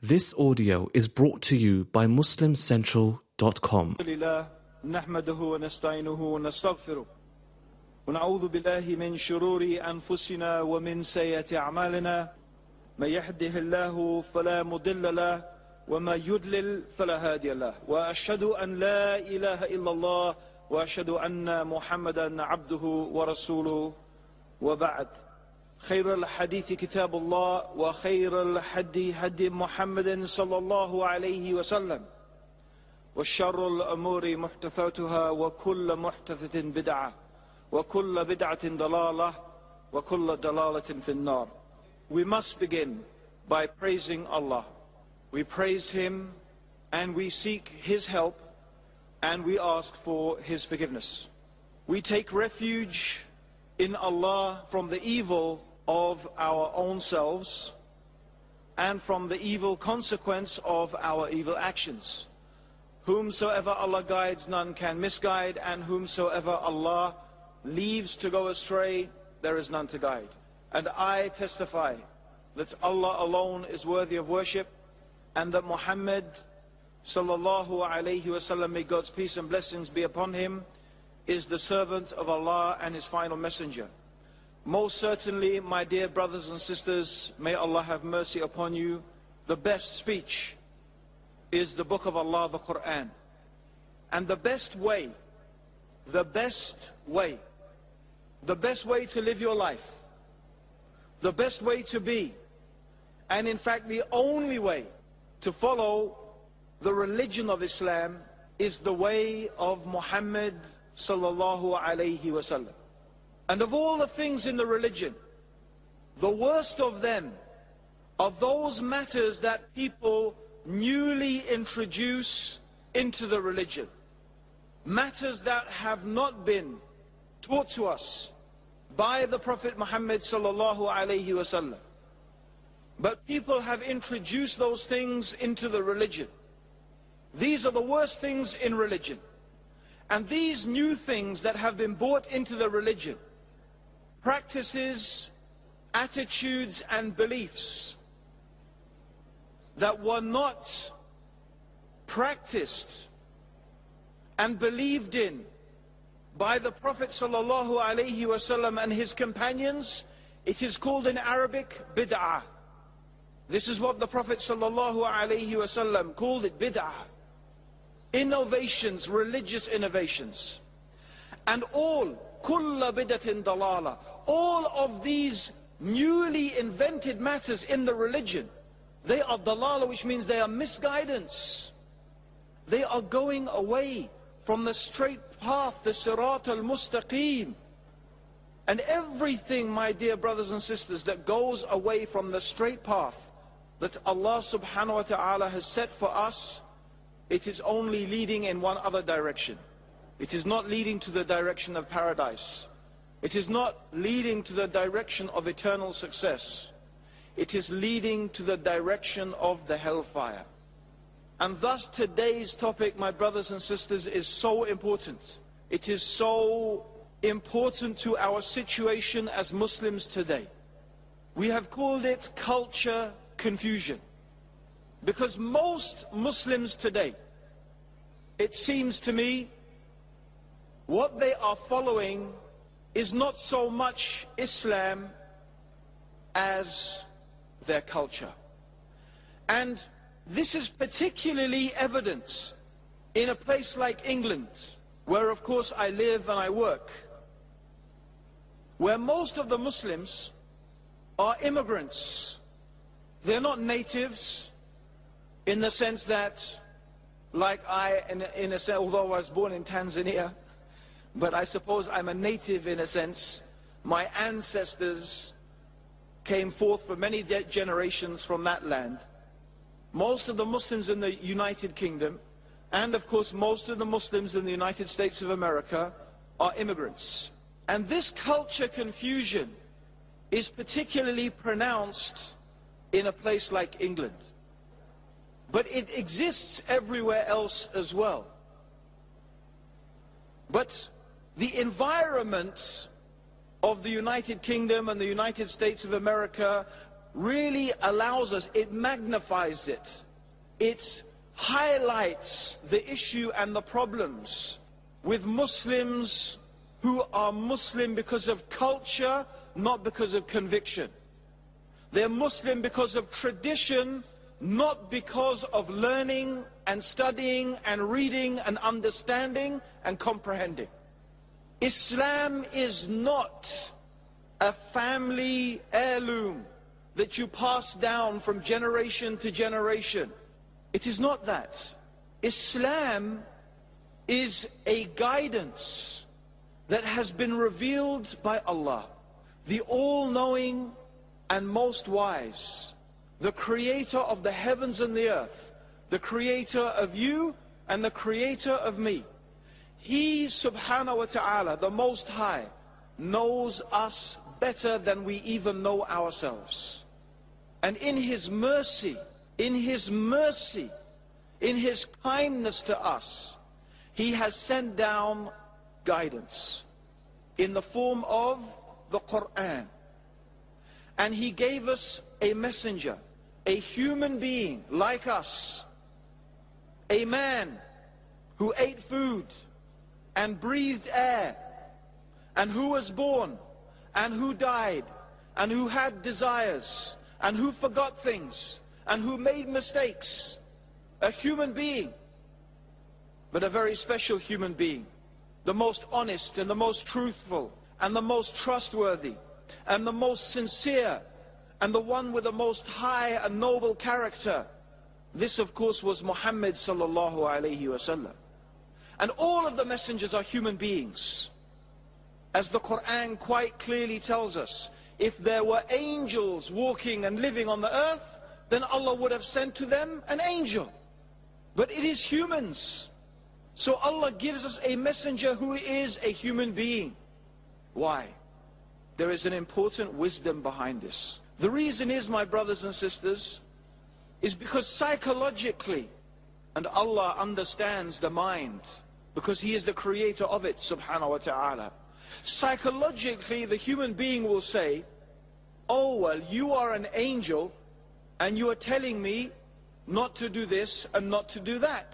This audio is brought to you by MuslimCentral.com. نحمده ونستعينه ونستغفره ونعوذ بالله من شرور أنفسنا ومن سيئات أعمالنا من يهده الله فلا مضل له وما يضلل فلا هادي له وأشهد أن لا إله إلا الله وأشهد أن محمدا عبده ورسوله وبعد خير الحديث كتاب الله وخير الهدي هدي محمد صلى الله عليه وسلم وشر الأمور محدثاتها وكل محدثة بدعة وكل بدعة ضلالة وكل ضلالة في النار. We must begin by praising Allah. We praise Him and we seek His help and we ask for His forgiveness. We take refuge in Allah from the evil of our own selves and from the evil consequence of our evil actions. Whomsoever Allah guides, none can misguide, and whomsoever Allah leaves to go astray, there is none to guide. And I testify that Allah alone is worthy of worship, and that Muhammad sallallahu alayhi wasallam, may God's peace and blessings be upon him, is the servant of Allah and his final messenger. Most certainly, my dear brothers and sisters, may Allah have mercy upon you, the best speech is the book of Allah, the Quran. And the best way to live your life, the best way to be, and in fact the only way to follow the religion of Islam is the way of Muhammad sallallahu alayhi wasallam. And of all the things in the religion, the worst of them are those matters that people newly introduce into the religion. Matters that have not been taught to us by the Prophet Muhammad sallallahu alayhi wasallam. But people have introduced those things into the religion. These are the worst things in religion. And these new things that have been brought into the religion, practices, attitudes and beliefs that were not practiced and believed in by the Prophet sallallahu alaihi wasallam and his companions, it is called in Arabic bid'ah. This is what the Prophet sallallahu alaihi wasallam called it, bid'ah. Innovations, religious innovations. And all kulla bid'atin dalala, all of these newly invented matters in the religion, they are dalala, which means they are misguidance. They are going away from the straight path, the sirat al-mustaqim. And everything, my dear brothers and sisters, that goes away from the straight path that Allah subhanahu wa ta'ala has set for us, it is only leading in one other direction. It is not leading to the direction of paradise. It is not leading to the direction of eternal success. It is leading to the direction of the hellfire. And thus today's topic, my brothers and sisters, is so important. It is so important to our situation as Muslims today. We have called it culture confusion. Because most Muslims today, it seems to me, what they are following is not so much Islam as their culture. And this is particularly evident in a place like England, where of course I live and I work, where most of the Muslims are immigrants. They're not natives in the sense that, like I, in a sense, although I was born in Tanzania, but I suppose I'm a native in a sense. My ancestors came forth for many generations from that land. Most of the Muslims in the United Kingdom, and of course most of the Muslims in the United States of America, are immigrants. And this culture confusion is particularly pronounced in a place like England. But it exists everywhere else as well. But the environment of the United Kingdom and the United States of America really allows us, it magnifies it. It highlights the issue and the problems with Muslims who are Muslim because of culture, not because of conviction. They're Muslim because of tradition, not because of learning and studying and reading and understanding and comprehending. Islam is not a family heirloom that you pass down from generation to generation. It is not that. Islam is a guidance that has been revealed by Allah, the all-knowing and most wise, the creator of the heavens and the earth, the creator of you and the creator of me. He subhanahu wa ta'ala, the Most High, knows us better than we even know ourselves. And in His mercy, in His kindness to us, He has sent down guidance in the form of the Quran. And He gave us a messenger, a human being like us, a man who ate food and breathed air, and who was born, and who died, and who had desires, and who forgot things, and who made mistakes. A human being, but a very special human being, the most honest and the most truthful and the most trustworthy and the most sincere and the one with the most high and noble character. This, of course, was Muhammad sallallahu alayhi wasallam. And all of the messengers are human beings. As the Quran quite clearly tells us, if there were angels walking and living on the earth, then Allah would have sent to them an angel. But it is humans. So Allah gives us a messenger who is a human being. Why? There is an important wisdom behind this. The reason is, my brothers and sisters, is because psychologically, and Allah understands the mind, because He is the creator of it, subhanahu wa ta'ala. Psychologically, the human being will say, oh, well, you are an angel, and you are telling me not to do this and not to do that,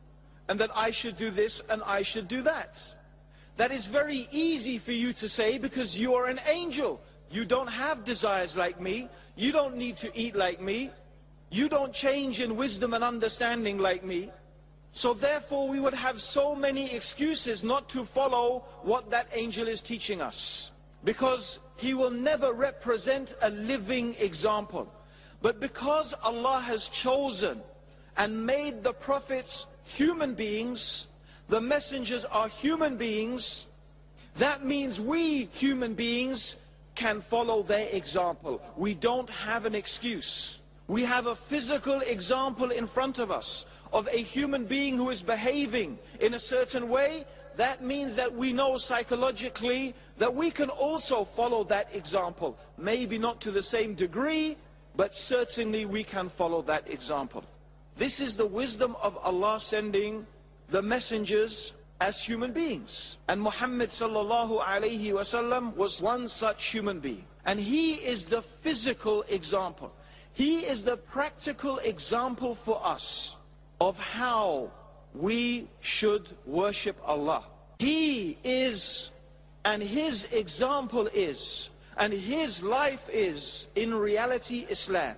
and that I should do this and I should do that. That is very easy for you to say because you are an angel. You don't have desires like me. You don't need to eat like me. You don't change in wisdom and understanding like me. So therefore we would have so many excuses not to follow what that angel is teaching us, because he will never represent a living example. But because Allah has chosen and made the prophets human beings, the messengers are human beings, that means we human beings can follow their example. We don't have an excuse. We have a physical example in front of us of a human being who is behaving in a certain way. That means that we know psychologically that we can also follow that example. Maybe not to the same degree, but certainly we can follow that example. This is the wisdom of Allah sending the messengers as human beings. And Muhammad sallallahu alayhi wasallam was one such human being. And he is the physical example. He is the practical example for us of how we should worship Allah. He is, and his example is, and his life is, in reality, Islam.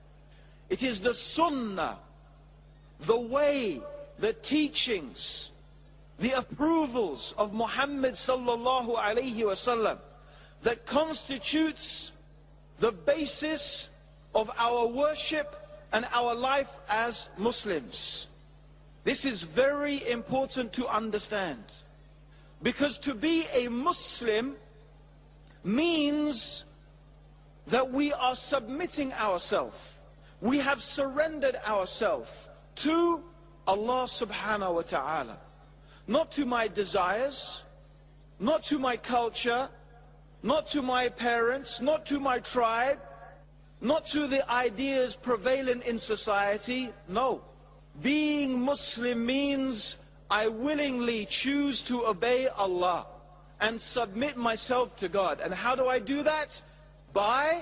It is the sunnah, the way, the teachings, the approvals of Muhammad sallallahu alayhi wasallam that constitutes the basis of our worship and our life as Muslims. This is very important to understand, because to be a Muslim means that we are submitting ourselves, we have surrendered ourselves to Allah subhanahu wa ta'ala, not to my desires, not to my culture, not to my parents, not to my tribe, not to the ideas prevalent in society. No. Being Muslim means I willingly choose to obey Allah and submit myself to God. And how do I do that? By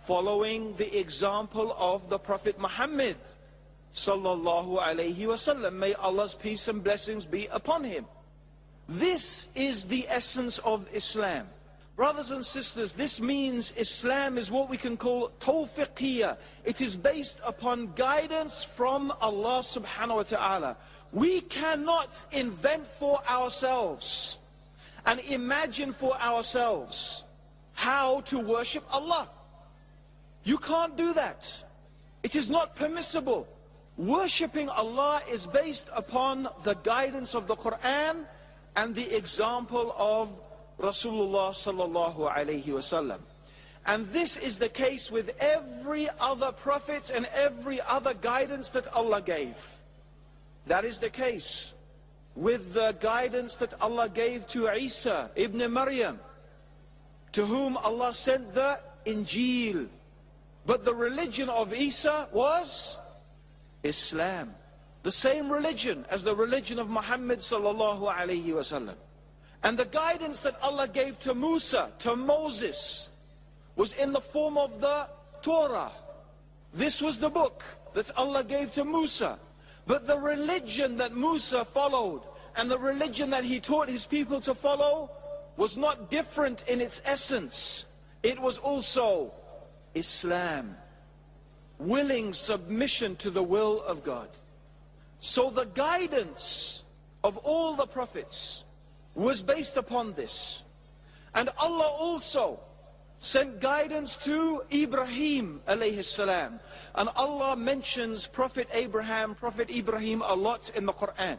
following the example of the Prophet Muhammad sallallahu alayhi wasallam. May Allah's peace and blessings be upon him. This is the essence of Islam. Brothers and sisters, this means Islam is what we can call tawfiqiyya. It is based upon guidance from Allah subhanahu wa ta'ala. We cannot invent for ourselves and imagine for ourselves how to worship Allah. You can't do that. It is not permissible. Worshipping Allah is based upon the guidance of the Quran and the example of Rasulullah sallallahu alayhi wasallam. And this is the case with every other prophet and every other guidance that Allah gave. That is the case with the guidance that Allah gave to Isa ibn Maryam, to whom Allah sent the Injil. But the religion of Isa was Islam, the same religion as the religion of Muhammad sallallahu alayhi wasallam. And the guidance that Allah gave to Musa, to Moses, was in the form of the Torah. This was the book that Allah gave to Musa. But the religion that Musa followed and the religion that he taught his people to follow was not different in its essence. It was also Islam, willing submission to the will of God. So the guidance of all the prophets was based upon this. And Allah also sent guidance to Ibrahim alayhi salam. And Allah mentions Prophet Ibrahim a lot in the Quran.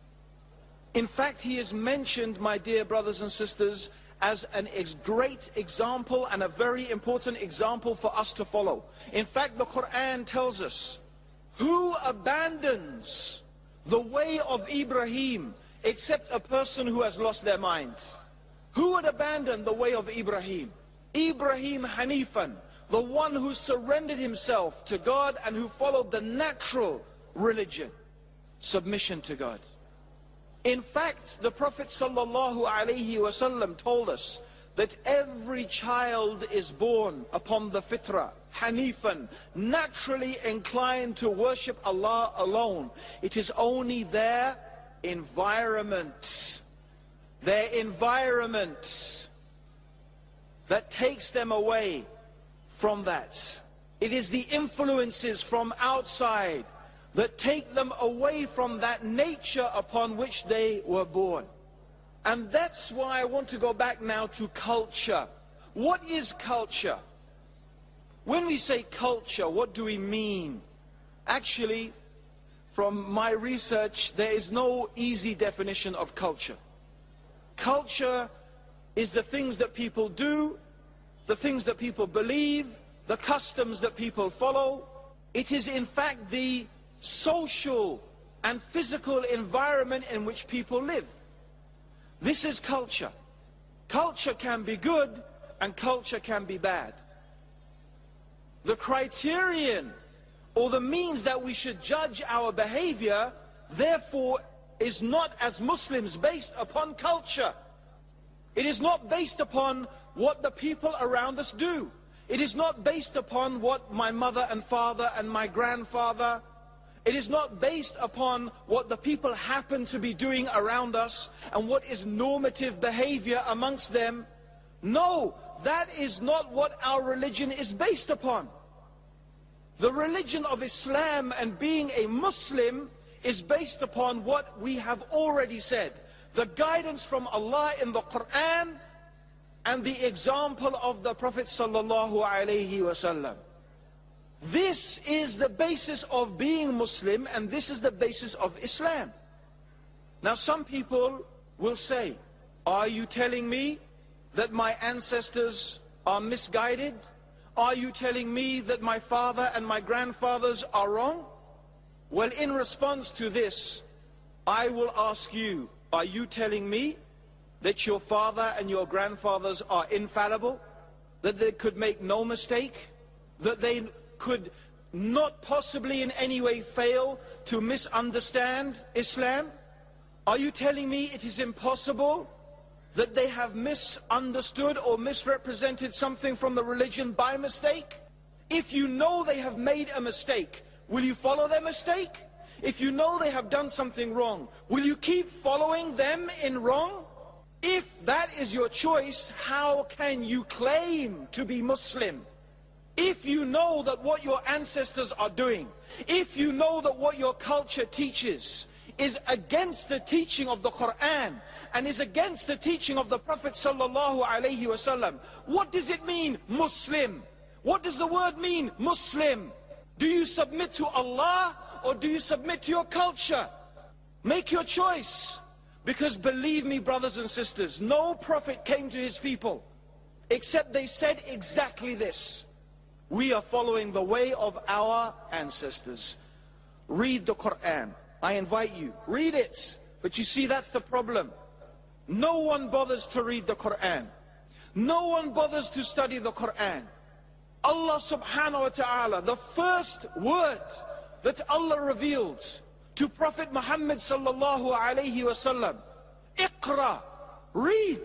In fact, he is mentioned, my dear brothers and sisters, as a great example and a very important example for us to follow. In fact, the Quran tells us, who abandons the way of Ibrahim except a person who has lost their mind? Who would abandon the way of Ibrahim? Ibrahim Hanifan, the one who surrendered himself to God and who followed the natural religion, submission to God. In fact, the Prophet sallallahu alaihi wasallam told us that every child is born upon the fitrah, Hanifan, naturally inclined to worship Allah alone. It is only their environment that takes them away from that. It is the influences from outside that take them away from that nature upon which they were born. And that's why I want to go back now to culture. What is culture? When we say culture, what do we mean? Actually, from my research, there is no easy definition of culture. Culture is the things that people do, the things that people believe, the customs that people follow. It is in fact the social and physical environment in which people live. This is culture. Culture can be good and culture can be bad. The criterion or the means that we should judge our behavior, therefore, is not as Muslims based upon culture. It is not based upon what the people around us do. It is not based upon what my mother and father and my grandfather. It is not based upon what the people happen to be doing around us and what is normative behavior amongst them. No, that is not what our religion is based upon. The religion of Islam and being a Muslim is based upon what we have already said. The guidance from Allah in the Quran and the example of the Prophet sallallahu alaihi wasallam. This is the basis of being Muslim and this is the basis of Islam. Now some people will say, are you telling me that my ancestors are misguided? Are you telling me that my father and my grandfathers are wrong? Well, in response to this, I will ask you, are you telling me that your father and your grandfathers are infallible? That they could make no mistake? That they could not possibly in any way fail to misunderstand Islam? Are you telling me it is impossible that they have misunderstood or misrepresented something from the religion by mistake? If you know they have made a mistake, will you follow their mistake? If you know they have done something wrong, will you keep following them in wrong? If that is your choice, how can you claim to be Muslim? If you know that what your ancestors are doing, if you know that what your culture teaches is against the teaching of the Quran and is against the teaching of the Prophet sallallahu alaihi wasallam, what does it mean, Muslim? What does the word mean, Muslim? Do you submit to Allah or do you submit to your culture? Make your choice. Because believe me, brothers and sisters, no prophet came to his people except they said exactly this: we are following the way of our ancestors. Read the Quran. I invite you, read it. But you see, that's the problem. No one bothers to read the Quran. No one bothers to study the Quran. Allah subhanahu wa ta'ala, the first word that Allah revealed to Prophet Muhammad sallallahu alayhi wa sallam, Iqra, read,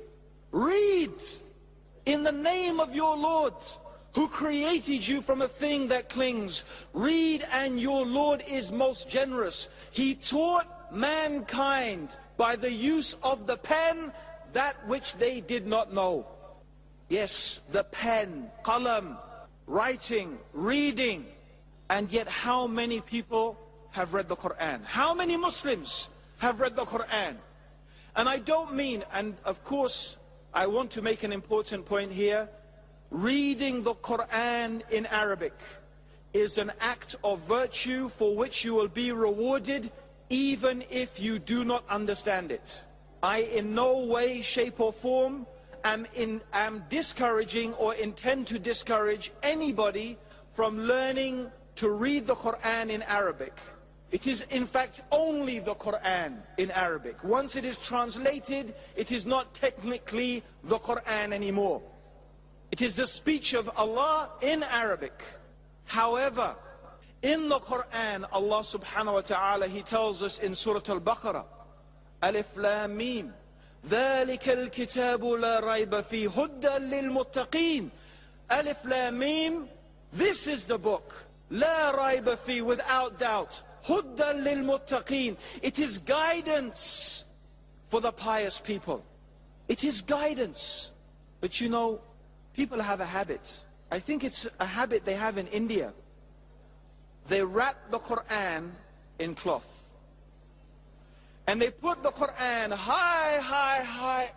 read, in the name of your Lord, who created you from a thing that clings. Read, and your Lord is most generous. He taught mankind by the use of the pen that which they did not know. Yes, the pen, qalam, writing, reading. And yet how many people have read the Quran? How many Muslims have read the Quran? And I don't mean, and of course I want to make an important point here, reading the Quran in Arabic is an act of virtue for which you will be rewarded even if you do not understand it. I in no way, shape or form am discouraging or intend to discourage anybody from learning to read the Quran in Arabic. It is in fact only the Quran in Arabic. Once it is translated, it is not technically the Quran anymore. It is the speech of Allah in Arabic. However, in the Quran, Allah subhanahu wa ta'ala, He tells us in Surah Al-Baqarah, Alif Lam Mim, ذَلِكَ الْكِتَابُ لَا رَيْبَ فِيهِ هُدًى لِلْمُتَّقِينَ. Alif Lam Mim, this is the book, لَا رَيْبَ فِيهِ, without doubt, هُدًى لِلْمُتَّقِينَ. It is guidance for the pious people. It is guidance. But you know, people have a habit. I think it's a habit they have in India. They wrap the Quran in cloth. And they put the Quran high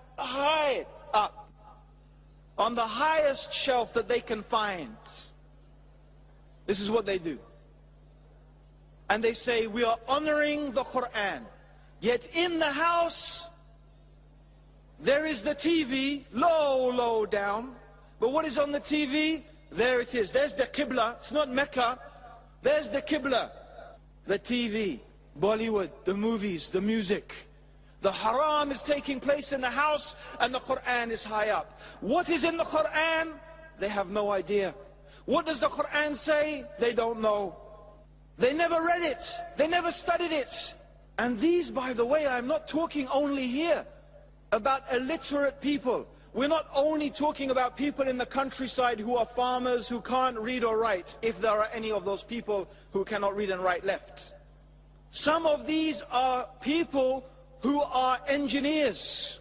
up on the highest shelf that they can find. This is what they do. And they say, we are honoring the Quran. Yet in the house, there is the TV, low down. But what is on the TV? There it is. There's the Qibla. It's not Mecca. There's the Qibla. The TV, Bollywood, the movies, the music. The haram is taking place in the house and the Quran is high up. What is in the Quran? They have no idea. What does the Quran say? They don't know. They never read it. They never studied it. And these, by the way, I'm not talking only here about illiterate people. We're not only talking about people in the countryside who are farmers who can't read or write, if there are any of those people who cannot read and write left. Some of these are people who are engineers,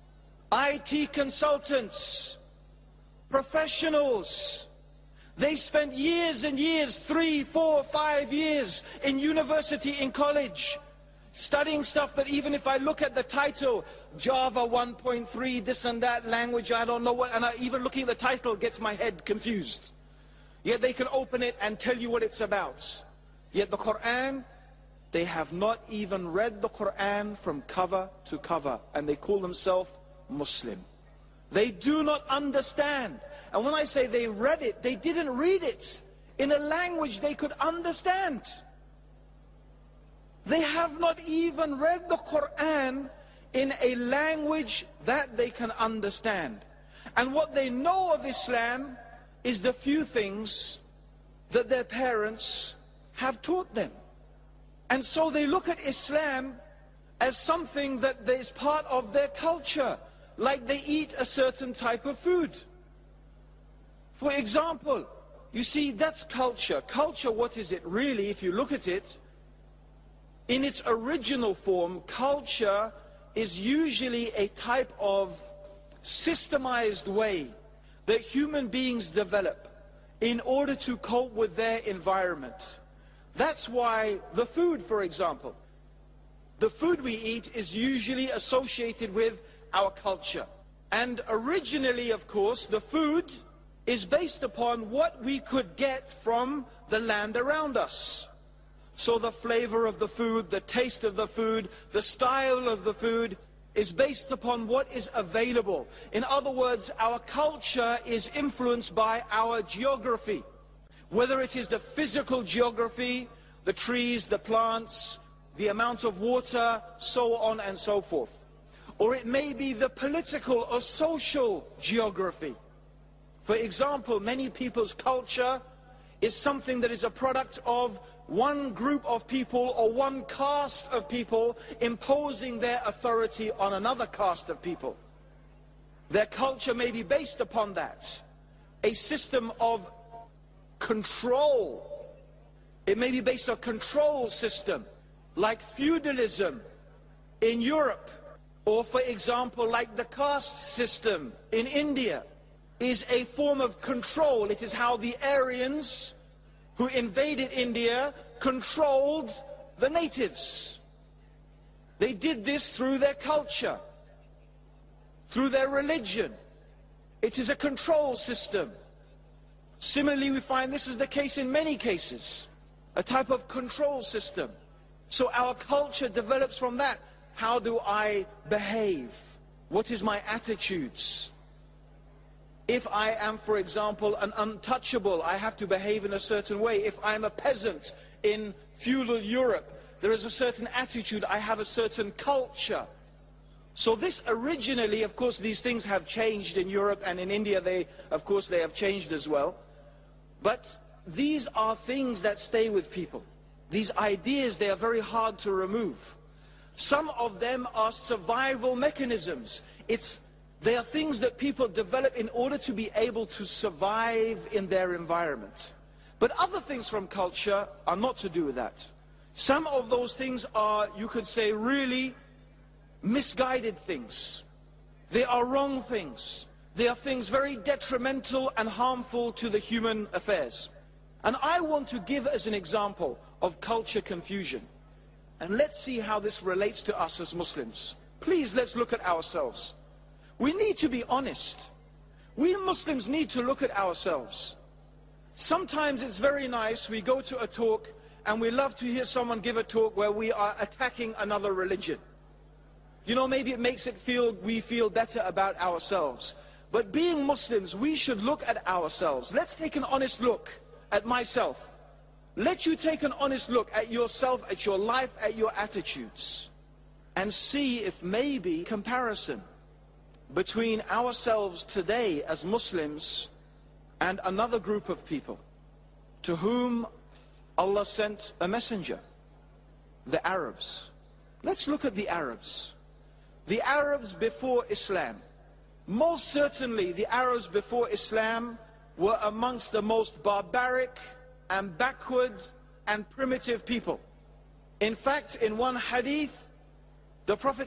IT consultants, professionals. They spent years and years, 3, 4, 5 years in university, in college, studying stuff that even if I look at the title, Java 1.3, this and that language, I don't know what, and even looking at the title gets my head confused. Yet they can open it and tell you what it's about. Yet the Quran, they have not even read the Quran from cover to cover, and they call themselves Muslim. They do not understand. And when I say they read it, they didn't read it in a language they could understand. They have not even read the Quran in a language that they can understand. And what they know of Islam is the few things that their parents have taught them. And so they look at Islam as something that is part of their culture, like they eat a certain type of food. For example, you see, that's culture. Culture, what is it really? If you look at it, in its original form, culture is usually a type of systemized way that human beings develop in order to cope with their environment. That's why the food, for example, the food we eat is usually associated with our culture. And originally, of course, the food is based upon what we could get from the land around us. So the flavor of the food, the taste of the food, the style of the food is based upon what is available. In other words, our culture is influenced by our geography. Whether it is the physical geography, the trees, the plants, the amount of water, so on and so forth. Or it may be the political or social geography. For example, many people's culture is something that is a product of one group of people or one caste of people imposing their authority on another caste of people. Their culture may be based upon that. A system of control. It may be based on a control system, like feudalism in Europe, or for example, like the caste system in India, is a form of control. It is how the Aryans who invaded India controlled the natives. They did this through their culture, through their religion. It is a control system. Similarly, we find this is the case in many cases, a type of control system. So our culture develops from that. How do I behave? What is my attitudes? If I am, for example, an untouchable, I have to behave in a certain way. If I'm a peasant in feudal Europe, there is a certain attitude, I have a certain culture. So this originally, of course, these things have changed in Europe, and in India, of course, they have changed as well. But these are things that stay with people. These ideas, they are very hard to remove. Some of them are survival mechanisms. They are things that people develop in order to be able to survive in their environment. But other things from culture are not to do with that. Some of those things are, you could say, really misguided things. They are wrong things. They are things very detrimental and harmful to the human affairs. And I want to give as an example of culture confusion. And let's see how this relates to us as Muslims. Please, let's look at ourselves. We need to be honest. We Muslims need to look at ourselves. Sometimes it's very nice, we go to a talk and we love to hear someone give a talk where we are attacking another religion. You know, maybe it makes we feel better about ourselves. But being Muslims, we should look at ourselves. Let's take an honest look at myself. Let you take an honest look at yourself, at your life, at your attitudes, and see if maybe comparison between ourselves today as Muslims and another group of people to whom Allah sent a messenger, the Arabs. Let's look at the Arabs. The Arabs before Islam. Most certainly the Arabs before Islam were amongst the most barbaric and backward and primitive people. In fact, in one hadith, the Prophet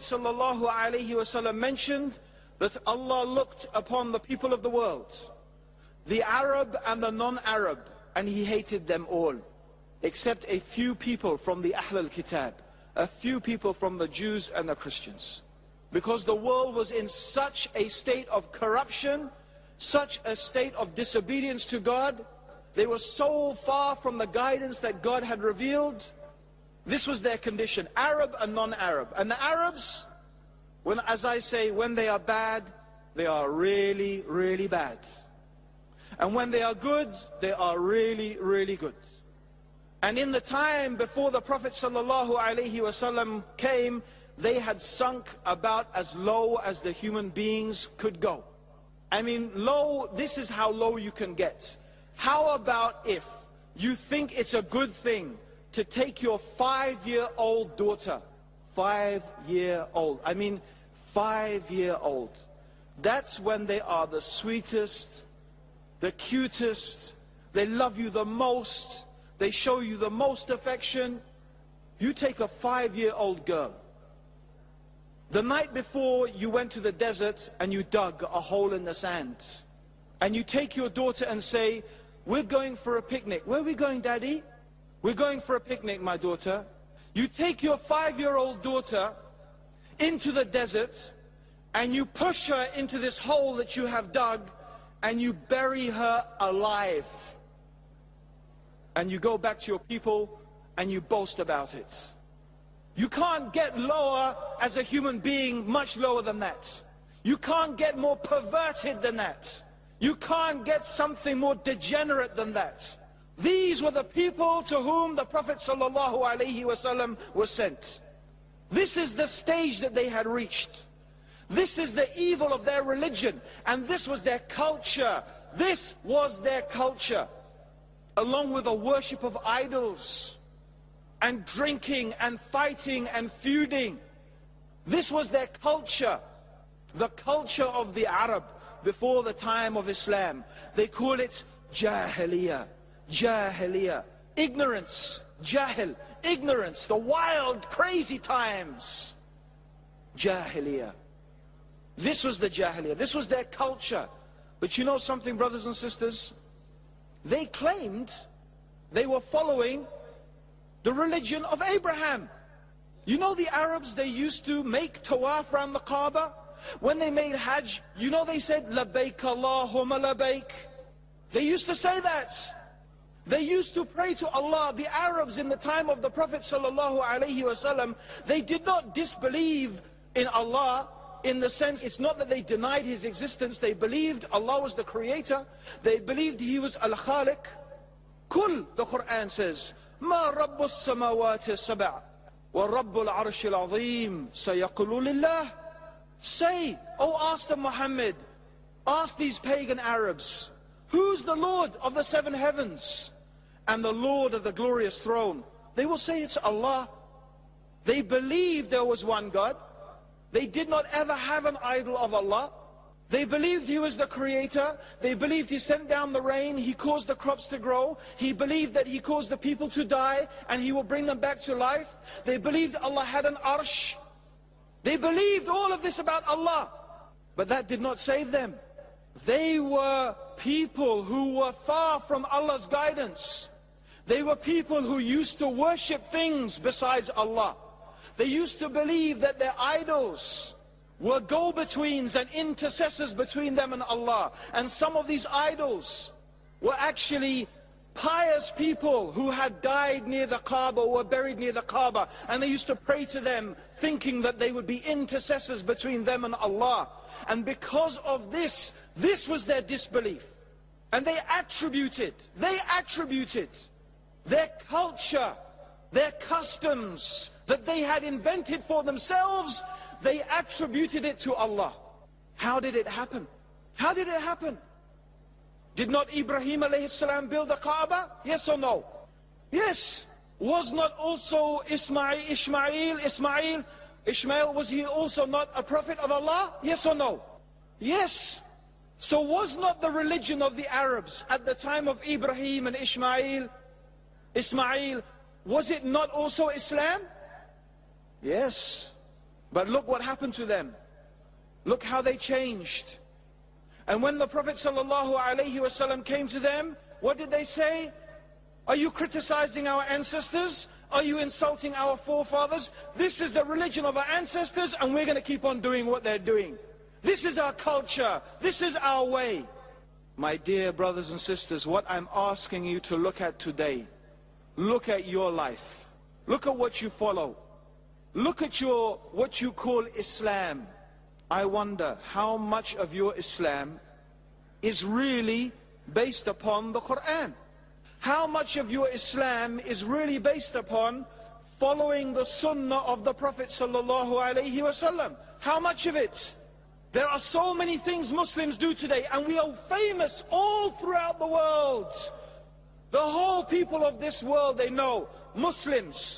ﷺ mentioned that Allah looked upon the people of the world, the Arab and the non-Arab, and He hated them all, except a few people from the Ahl al-Kitab, a few people from the Jews and the Christians. Because the world was in such a state of corruption, such a state of disobedience to God, they were so far from the guidance that God had revealed. This was their condition, Arab and non-Arab. And the Arabs, as I say, when they are bad, they are really, really bad. And when they are good, they are really, really good. And in the time before the Prophet ﷺ came, they had sunk about as low as the human beings could go. I mean, low, this is how low you can get. How about if you think it's a good thing to take your 5-year-old daughter, 5-year-old, 5-year-old. That's when they are the sweetest, the cutest, They love you the most. They show you the most affection. You take a 5-year-old girl. The night before you went to the desert and you dug a hole in the sand. And you take your daughter and say, we're going for a picnic. Where are we going, Daddy? We're going for a picnic, my daughter. You take your 5-year-old daughter into the desert and you push her into this hole that you have dug and you bury her alive. And you go back to your people and you boast about it. You can't get lower as a human being, much lower than that. You can't get more perverted than that. You can't get something more degenerate than that. These were the people to whom the Prophet ﷺ was sent. This is the stage that they had reached. This is the evil of their religion, and this was their culture. This was their culture, along with the worship of idols, and drinking, and fighting, and feuding. This was their culture, the culture of the Arab before the time of Islam. They call it Jahiliyyah. Jahiliyyah, ignorance, Jahil, ignorance, the wild, crazy times. Jahiliyyah. This was the Jahiliyyah, this was their culture. But you know something, brothers and sisters? They claimed they were following the religion of Abraham. You know the Arabs, they used to make tawaf around the Kaaba. When they made Hajj, you know they said, Labbaik Allahumma labbaik. They used to say that. They used to pray to Allah. The Arabs in the time of the Prophet ﷺ, they did not disbelieve in Allah in the sense, it's not that they denied His existence. They believed Allah was the Creator. They believed He was Al-Khaliq. Kul, the Quran says, Ma Rabbu as-samawati as-sab'a wa Rabbu al-arshi al-azim sayaqulu lillah. Say, ask them, Muhammad, ask these pagan Arabs, who's the Lord of the 7 heavens and the Lord of the glorious throne? They will say it's Allah. They believed there was one God. They did not ever have an idol of Allah. They believed He was the Creator. They believed He sent down the rain. He caused the crops to grow. He believed that He caused the people to die and He will bring them back to life. They believed Allah had an arsh. They believed all of this about Allah. But that did not save them. They were people who were far from Allah's guidance. They were people who used to worship things besides Allah. They used to believe that their idols were go-betweens and intercessors between them and Allah. And some of these idols were actually pious people who had died near the Kaaba, were buried near the Kaaba, and they used to pray to them thinking that they would be intercessors between them and Allah. And because of this, this was their disbelief. And they attributed their culture, their customs that they had invented for themselves, they attributed it to Allah. How did it happen? How did it happen? Did not Ibrahim alayhi salam build a Kaaba? Yes or no? Yes. Was not also Ishmael, was he also not a prophet of Allah? Yes or no? Yes. So was not the religion of the Arabs at the time of Ibrahim and Ismail, was it not also Islam? Yes. But look what happened to them. Look how they changed. And when the Prophet ﷺ came to them, what did they say? Are you criticizing our ancestors? Are you insulting our forefathers? This is the religion of our ancestors and we're going to keep on doing what they're doing. This is our culture. This is our way. My dear brothers and sisters, what I'm asking you to look at today, look at your life. Look at what you follow. Look at what you call Islam. I wonder how much of your Islam is really based upon the Quran. How much of your Islam is really based upon following the Sunnah of the Prophet ﷺ? How much of it? There are so many things Muslims do today, and we are famous all throughout the world. The whole people of this world, they know. Muslims,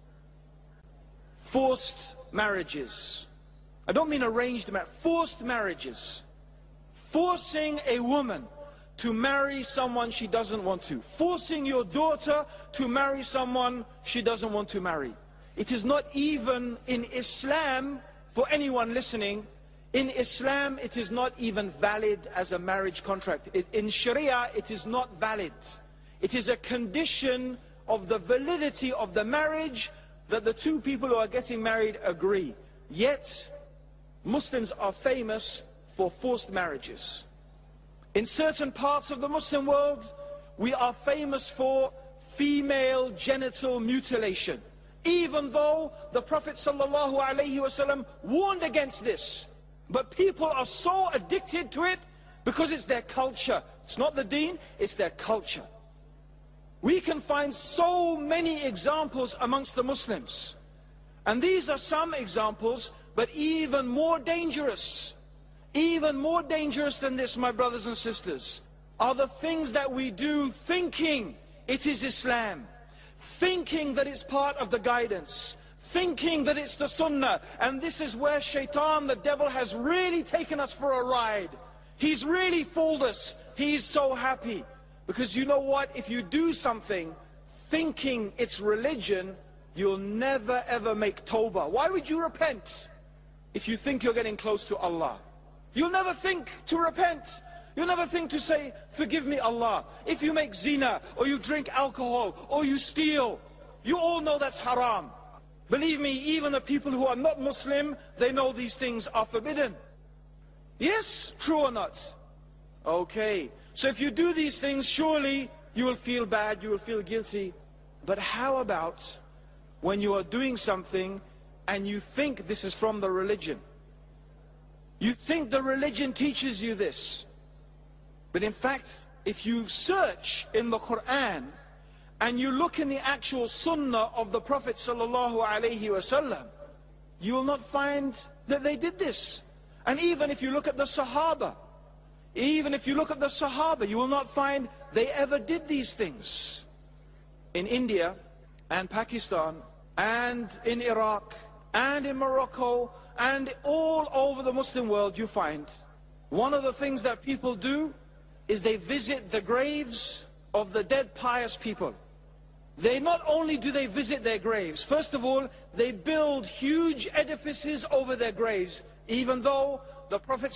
forced marriages. I don't mean arranged marriage, forced marriages. Forcing a woman to marry someone she doesn't want to. Forcing your daughter to marry someone she doesn't want to marry. It is not even in Islam, for anyone listening, in Islam it is not even valid as a marriage contract. In Sharia it is not valid. It is a condition of the validity of the marriage that the two people who are getting married agree. Yet, Muslims are famous for forced marriages. In certain parts of the Muslim world, we are famous for female genital mutilation. Even though the Prophet ﷺ warned against this. But people are so addicted to it because it's their culture. It's not the deen, it's their culture. We can find so many examples amongst the Muslims. And these are some examples, but even more dangerous than this, my brothers and sisters, are the things that we do thinking it is Islam, thinking that it's part of the guidance, thinking that it's the Sunnah. And this is where Shaitan, the devil, has really taken us for a ride. He's really fooled us. He's so happy. Because you know what? If you do something thinking it's religion, you'll never ever make tawbah. Why would you repent if you think you're getting close to Allah? You'll never think to repent. You'll never think to say, forgive me Allah. If you make zina, or you drink alcohol, or you steal, you all know that's haram. Believe me, even the people who are not Muslim, they know these things are forbidden. Yes, true or not? Okay. So if you do these things, surely you will feel bad, you will feel guilty. But how about when you are doing something and you think this is from the religion? You think the religion teaches you this. But in fact, if you search in the Quran and you look in the actual Sunnah of the Prophet ﷺ, you will not find that they did this. And even if you look at the Sahaba, you will not find they ever did these things. In India and Pakistan and in Iraq and in Morocco and all over the Muslim world, you find one of the things that people do is they visit the graves of the dead pious people. They not only do they visit their graves, first of all, they build huge edifices over their graves, even though the Prophet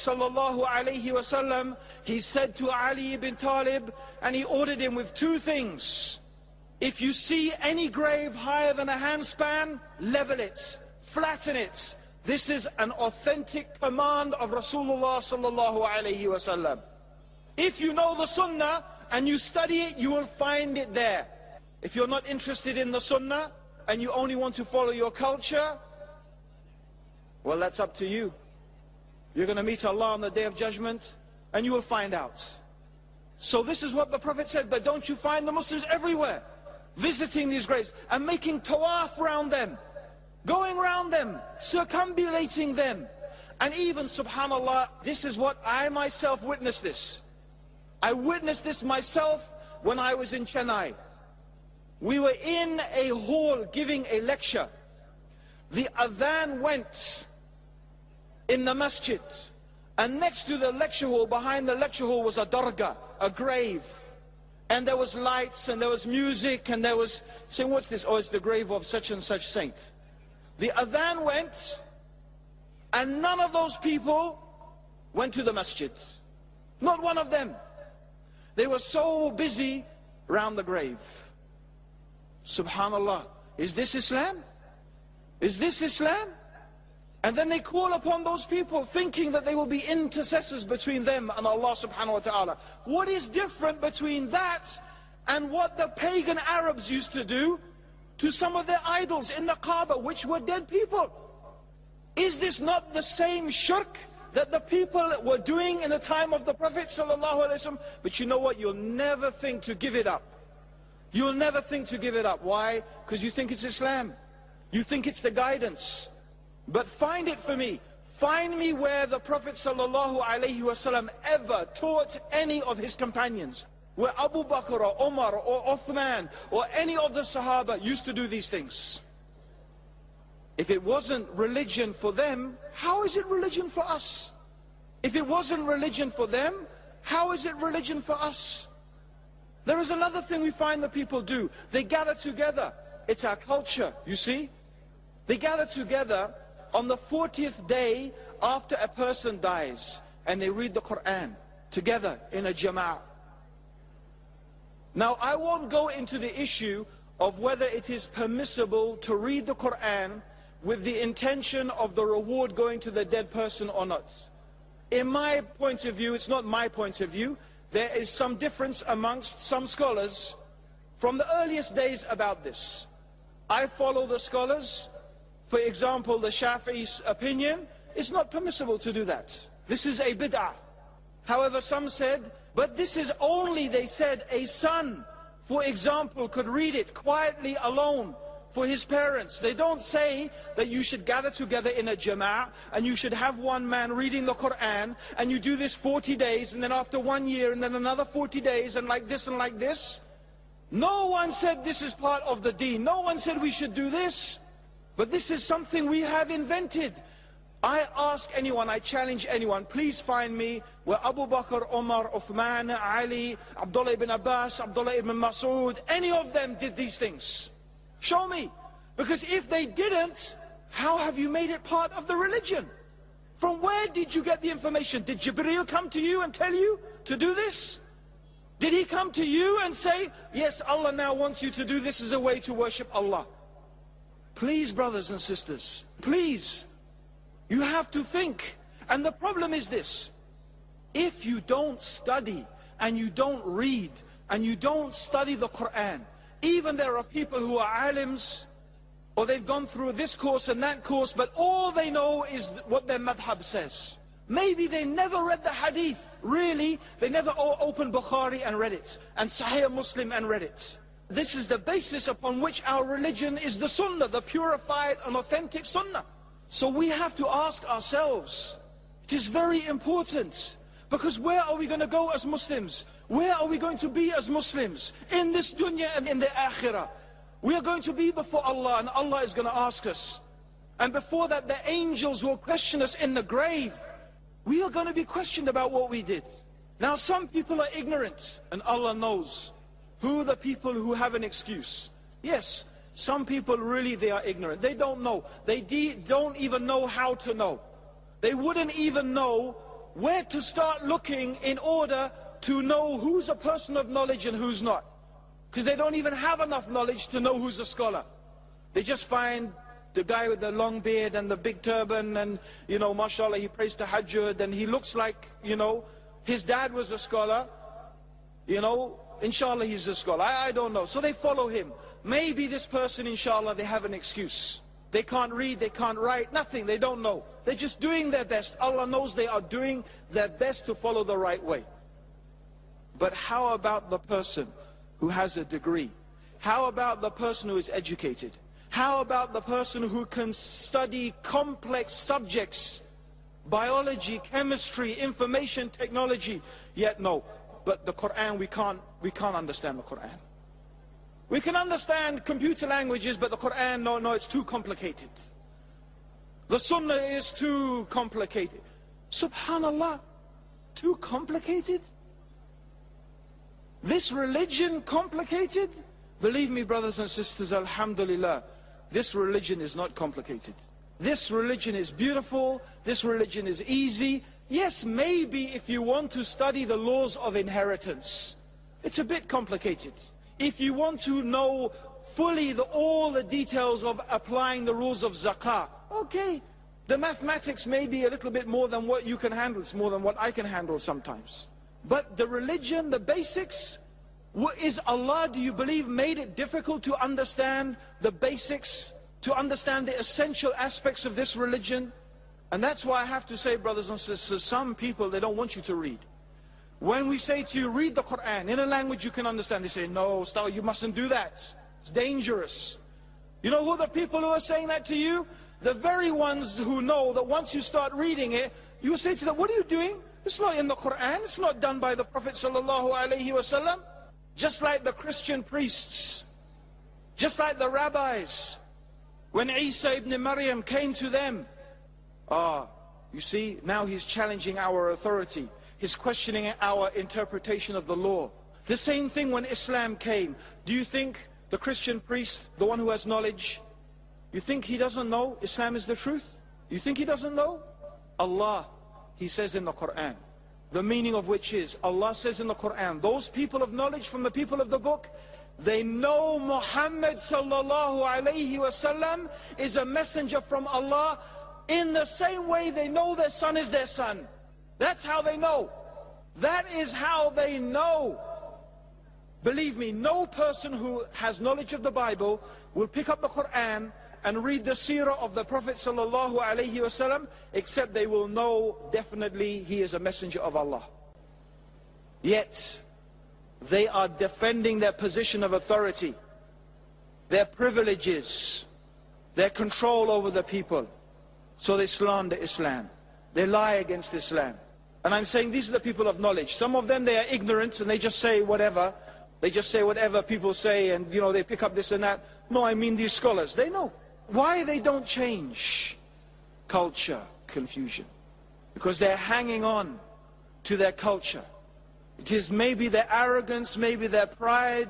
ﷺ, he said to Ali ibn Talib, and he ordered him with two things. If you see any grave higher than a handspan, level it, flatten it. This is an authentic command of Rasulullah ﷺ. If you know the Sunnah and you study it, you will find it there. If you're not interested in the Sunnah and you only want to follow your culture, well, that's up to you. You're going to meet Allah on the Day of Judgment and you will find out. So this is what the Prophet said, but don't you find the Muslims everywhere visiting these graves and making tawaf around them, going around them, circumambulating them. And even, subhanallah, this is what I myself witnessed this. I witnessed this myself when I was in Chennai. We were in a hall giving a lecture. The adhan went in the masjid, and next to the lecture hall, behind the lecture hall, was a dargah, a grave. And there was lights and there was music and there was saying, what's this? Oh, it's the grave of such and such saint. The adhan went and none of those people went to the masjid. Not one of them. They were so busy around the grave. Subhanallah. Is this Islam? Is this Islam? And then they call upon those people thinking that they will be intercessors between them and Allah subhanahu wa ta'ala. What is different between that and what the pagan Arabs used to do to some of their idols in the Kaaba, which were dead people? Is this not the same shirk that the people were doing in the time of the Prophet sallallahu alaihi wasallam? But you know what? You'll never think to give it up. You'll never think to give it up. Why? Because you think it's Islam. You think it's the guidance. But find it for me. Find me where the Prophet ﷺ ever taught any of his companions, where Abu Bakr or Umar or Uthman or any of the Sahaba used to do these things. If it wasn't religion for them, how is it religion for us? If it wasn't religion for them, How is it religion for us? There is another thing we find that people do. They gather together. It's our culture, you see. They gather together on the 40th day after a person dies, and they read the Quran together in a jama'ah. Now, I won't go into the issue of whether it is permissible to read the Quran with the intention of the reward going to the dead person or not. In my point of view, it's not my point of view, there is some difference amongst some scholars from the earliest days about this. I follow the scholars. For example, the Shafi'i's opinion, it's not permissible to do that. This is a bid'ah. However, some said, but this is only, they said, a son, for example, could read it quietly alone for his parents. They don't say that you should gather together in a jama'ah and you should have one man reading the Quran and you do this 40 days and then after 1 year and then another 40 days and like this and like this. No one said this is part of the deen. No one said we should do this. But this is something we have invented. I ask anyone, I challenge anyone, please find me where Abu Bakr, Omar, Uthman, Ali, Abdullah ibn Abbas, Abdullah ibn Mas'ud, any of them did these things. Show me. Because if they didn't, how have you made it part of the religion? From where did you get the information? Did Jibreel come to you and tell you to do this? Did he come to you and say, yes, Allah now wants you to do this as a way to worship Allah? Please, brothers and sisters, please. You have to think. And the problem is this. If you don't study and you don't read and you don't study the Quran, even there are people who are alims or they've gone through this course and that course, but all they know is what their madhab says. Maybe they never read the hadith. Really, they never opened Bukhari and read it, and Sahih Muslim and read it. This is the basis upon which our religion is the sunnah, the purified and authentic sunnah. So we have to ask ourselves, it is very important, because where are we going to go as Muslims? Where are we going to be as Muslims? In this dunya and in the akhirah. We are going to be before Allah, and Allah is going to ask us. And before that, the angels will question us in the grave. We are going to be questioned about what we did. Now some people are ignorant, and Allah knows who the people who have an excuse. Yes, some people really, they are ignorant. They don't know. They don't even know how to know. They wouldn't even know where to start looking in order to know who's a person of knowledge and who's not. Because they don't even have enough knowledge to know who's a scholar. They just find the guy with the long beard and the big turban and, you know, mashallah, he prays tahajjud and he looks like, you know, his dad was a scholar, you know, inshallah he's a scholar. I don't know. So they follow him. Maybe this person, inshallah, they have an excuse. They can't read, they can't write, nothing, they don't know. They're just doing their best. Allah knows they are doing their best to follow the right way. But how about the person who has a degree? How about the person who is educated? How about the person who can study complex subjects, biology, chemistry, information technology? Yet no, but the Quran, we can't understand the Quran. We can understand computer languages, but the Quran, no, it's too complicated. The Sunnah is too complicated. Subhanallah, too complicated? This religion complicated? Believe me, brothers and sisters, alhamdulillah, this religion is not complicated. This religion is beautiful, this religion is easy. Yes, maybe if you want to study the laws of inheritance, it's a bit complicated. If you want to know fully all the details of applying the rules of zakah, okay, the mathematics may be a little bit more than what you can handle, it's more than what I can handle sometimes. But the religion, the basics, is Allah, do you believe, made it difficult to understand the basics, to understand the essential aspects of this religion? And that's why I have to say, brothers and sisters, some people, they don't want you to read. When we say to you, read the Quran in a language you can understand, they say, no, Ustaz, you mustn't do that. It's dangerous. You know who the people who are saying that to you? The very ones who know that once you start reading it, you will say to them, what are you doing? It's not in the Quran. It's not done by the Prophet sallallahu alaihi wasallam. Just like the Christian priests, just like the rabbis, when Isa ibn Maryam came to them, you see, now he's challenging our authority. He's questioning our interpretation of the law. The same thing when Islam came. Do you think the Christian priest, the one who has knowledge, you think he doesn't know Islam is the truth? You think he doesn't know? Allah, He says in the Quran, the meaning of which is, Allah says in the Quran, those people of knowledge from the people of the book, they know Muhammad sallallahu alayhi wasallam is a messenger from Allah in the same way they know their son is their son. That's how they know. That is how they know. Believe me, no person who has knowledge of the Bible will pick up the Quran and read the seerah of the Prophet sallallahu alaihi wasallam, except they will know definitely he is a messenger of Allah. Yet, they are defending their position of authority, their privileges, their control over the people. So they slander Islam. They lie against Islam. And I'm saying these are the people of knowledge. Some of them, they are ignorant and they just say whatever. They just say whatever people say and, you know, they pick up this and that. No, I mean these scholars. They know. Why they don't change? Culture, confusion. Because they're hanging on to their culture. It is maybe their arrogance, maybe their pride.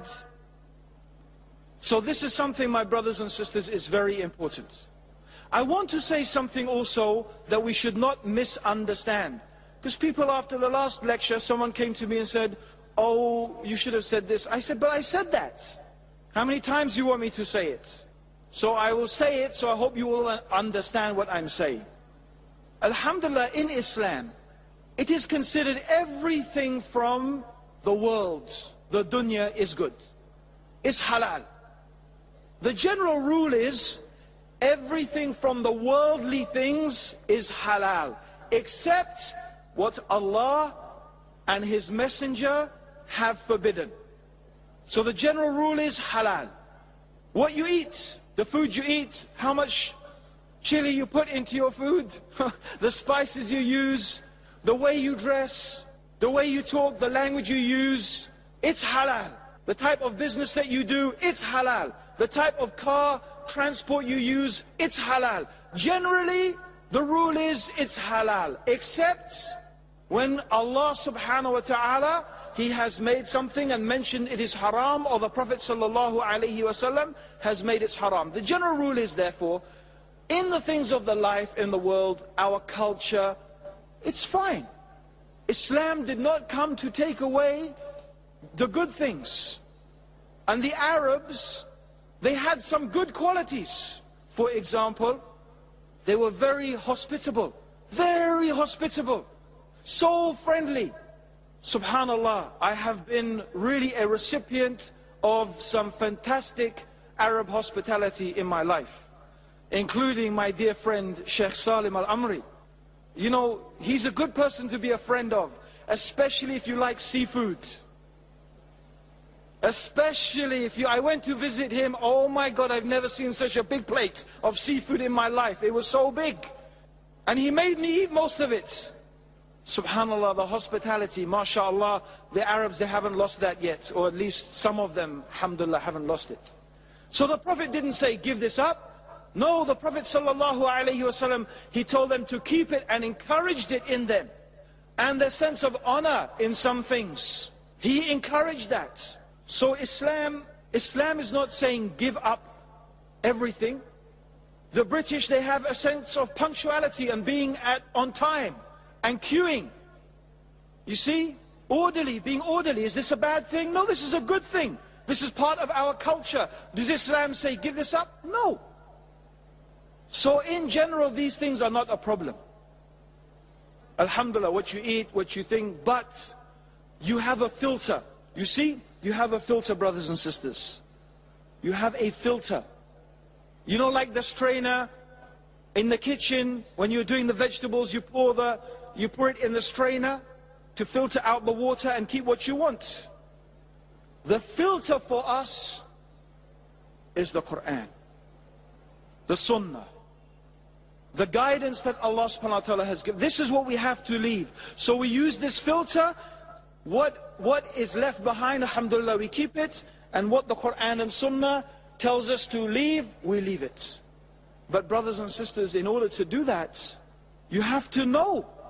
So this is something, my brothers and sisters, is very important. I want to say something also that we should not misunderstand. Because people, after the last lecture, someone came to me and said, oh, you should have said this. I said, but I said that. How many times do you want me to say it? So I will say it, so I hope you will understand what I'm saying. Alhamdulillah, in Islam, it is considered everything from the world, the dunya, is good. It's halal. The general rule is, everything from the worldly things is halal, except what Allah and His Messenger have forbidden. So the general rule is halal. What you eat, the food you eat, how much chili you put into your food, the spices you use, the way you dress, the way you talk, the language you use, it's halal. The type of business that you do, it's halal. The type of car, transport you use, it's halal. Generally, the rule is it's halal, except when Allah subhanahu wa ta'ala, He has made something and mentioned it is haram, or the Prophet sallallahu alaihi wasallam has made it haram. The general rule is, therefore, in the things of the life in the world, our culture, it's fine. Islam did not come to take away the good things. And the Arabs, they had some good qualities. For example, they were very hospitable, so friendly. Subhanallah, I have been really a recipient of some fantastic Arab hospitality in my life, including my dear friend Sheikh Salim Al-Amri. You know, he's a good person to be a friend of, especially if you like seafood. Especially if you, I went to visit him, oh my God, I've never seen such a big plate of seafood in my life. It was so big. And he made me eat most of it. Subhanallah, the hospitality, mashallah, the Arabs, they haven't lost that yet, or at least some of them, alhamdulillah, haven't lost it. So the Prophet didn't say, give this up. No, the Prophet sallallahu alaihi wasallam, he told them to keep it and encouraged it in them. And their sense of honor in some things, he encouraged that. So Islam is not saying give up everything. The British, they have a sense of punctuality and being on time and queuing. You see, orderly, being orderly, is this a bad thing? No, this is a good thing. This is part of our culture. Does Islam say give this up? No. So in general, these things are not a problem. Alhamdulillah, what you eat, what you think, but you have a filter. You see, you have a filter, brothers and sisters. You have a filter. You know, like the strainer in the kitchen, when you're doing the vegetables, you pour it in the strainer to filter out the water and keep what you want. The filter for us is the Quran, the Sunnah, the guidance that Allah subhanahu wa ta'ala has given. This is what we have to leave. So we use this filter. What is left behind, alhamdulillah, we keep it. And what the Quran and Sunnah tells us to leave, we leave it. But brothers and sisters, in order to do that, you have to know.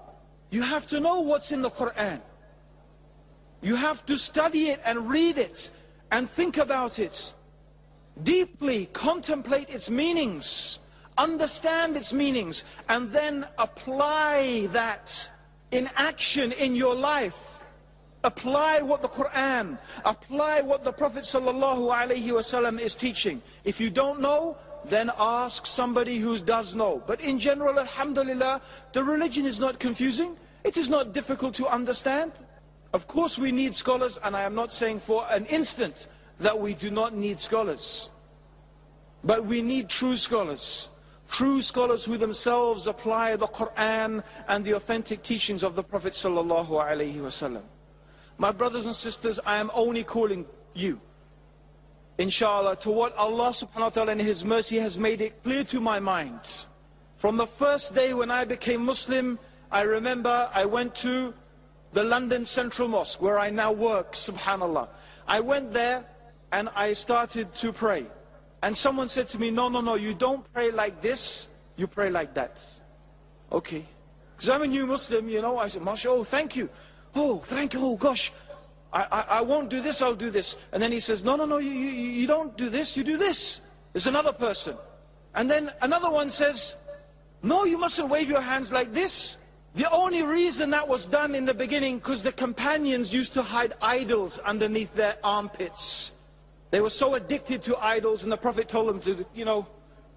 You have to know what's in the Quran. You have to study it and read it and think about it. Deeply contemplate its meanings, understand its meanings, and then apply that in action in your life. Apply what the Quran, apply what the Prophet ﷺ is teaching. If you don't know, then ask somebody who does know. But in general, alhamdulillah, the religion is not confusing. It is not difficult to understand. Of course we need scholars, and I am not saying for an instant that we do not need scholars. But we need true scholars. True scholars who themselves apply the Quran and the authentic teachings of the Prophet ﷺ. My brothers and sisters, I am only calling you, inshallah, to what Allah subhanahu wa ta'ala in His mercy has made it clear to my mind. From the first day when I became Muslim, I remember I went to the London Central Mosque, where I now work, subhanallah. I went there and I started to pray. And someone said to me, no, you don't pray like this, you pray like that. Okay. Because I'm a new Muslim, you know. I said, MashaAllah, oh, thank you. Oh, thank you, oh gosh. I won't do this, I'll do this. And then he says, no, you don't do this, you do this. There's another person. And then another one says, no, you mustn't wave your hands like this. The only reason that was done in the beginning, because the companions used to hide idols underneath their armpits. They were so addicted to idols, and the Prophet told them to, you know,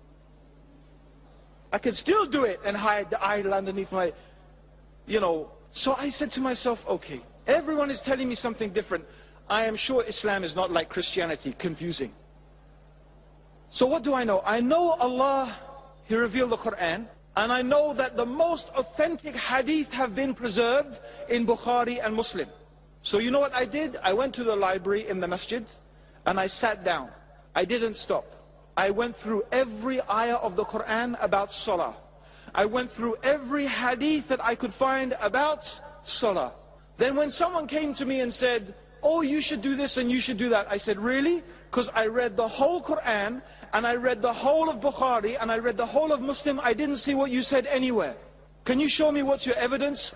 I can still do it and hide the idol underneath my, you know. So I said to myself, okay, everyone is telling me something different. I am sure Islam is not like Christianity, confusing. So what do I know? I know Allah, He revealed the Quran, and I know that the most authentic hadith have been preserved in Bukhari and Muslim. So you know what I did? I went to the library in the masjid, and I sat down. I didn't stop. I went through every ayah of the Quran about salah. I went through every hadith that I could find about salah. Then when someone came to me and said, oh, you should do this and you should do that, I said, really? Because I read the whole Quran, and I read the whole of Bukhari, and I read the whole of Muslim. I didn't see what you said anywhere. Can you show me what's your evidence?